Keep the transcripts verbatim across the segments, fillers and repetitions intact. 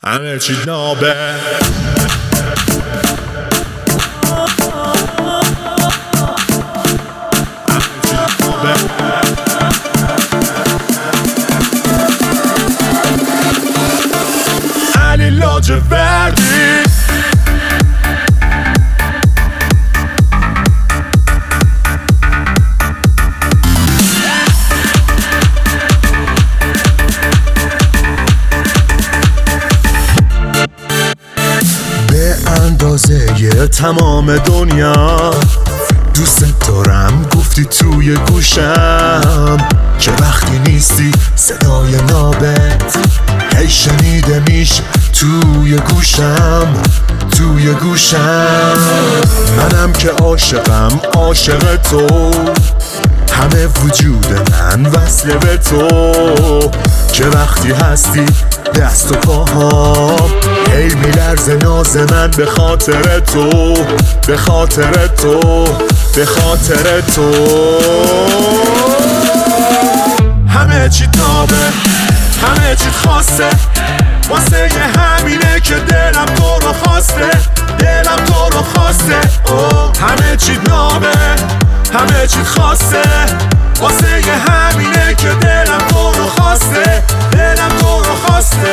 همه چی نابه. علی لاجوردی به اندازه تمام دنیا دوست دارم، گفتی توی گوشم که وقتی نیستی صدای نابت هی شنیده میشه توی گوشم توی گوشم. منم که عاشقم عاشق تو، همه وجود من وصله به تو که وقتی هستی دست و پاهام هی میلرزه ناز من به خاطر تو به خاطر تو به خاطر تو. همه چی تابه، همه چی خاصه، واسه یه همینه که دلم تو رو خواسته دلم تو رو خواسته. اوه همه چی نابه، همه چی خاصه، واسه یه همینه که دلم تو رو خواسته دلم تو رو خواسته.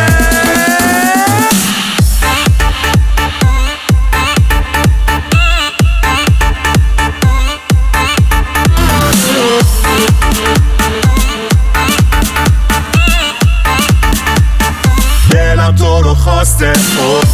دلم تو رو خواسته. اوه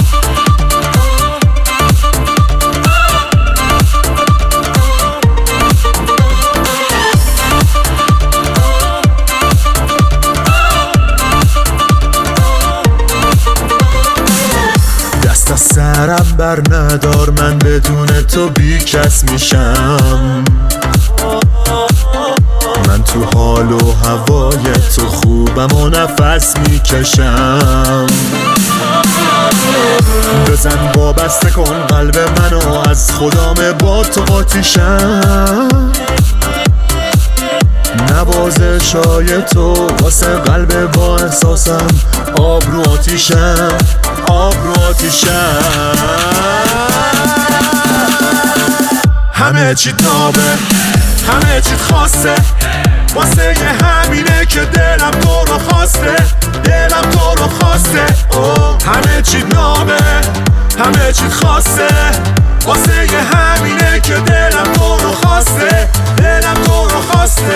سرم بر ندار، من بدون تو بی کس میشم. من تو حال و هوای تو خوبم و نفس میکشم. بزن وابسته کن قلب منو، از خدام با تو آتیشم. نوازشای تو واسه قلب با احساسم، آب رو آتیشم آب رو آتیشم. همه چی تابه، همه چی خاصه، واسه یه همینه که دلم تو رو خواسته دلم تو رو خواسته. اوه همه چی نابه، همه چی خاصه، واسه یه همینه که دلم تو رو خواسته دلم تو رو خواسته.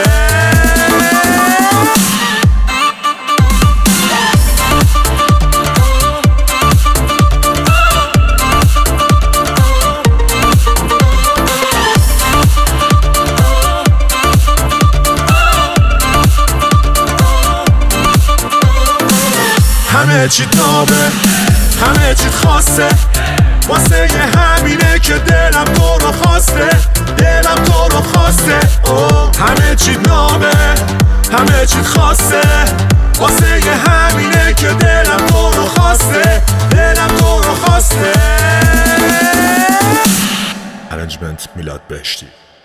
همه چی تابه، همه چی خاصه، واسه یه همینه که دلم تو رو خواسته دلم تو رو خواسته. اوه همه چی نابه، همه چی خاصه، واسه یه همینه که دلم تو رو خواسته دلم تو رو خواسته. ارنجمنت میلاد بهشتی.